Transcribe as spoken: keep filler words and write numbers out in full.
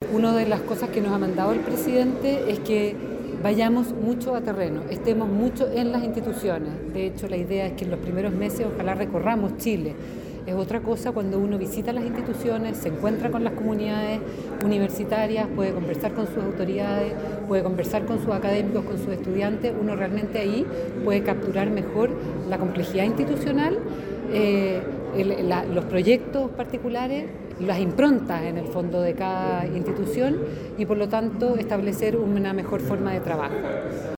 Una de las cosas que nos ha mandado el presidente es que vayamos mucho a terreno, estemos mucho en las instituciones. De hecho, la idea es que en los primeros meses ojalá recorramos Chile. Es otra cosa cuando uno visita las instituciones, se encuentra con las comunidades universitarias, puede conversar con sus autoridades, puede conversar con sus académicos, con sus estudiantes. Uno realmente ahí puede capturar mejor la complejidad institucional, eh, el, la, los proyectos particulares, las improntas en el fondo de cada institución y por lo tanto establecer una mejor forma de trabajo.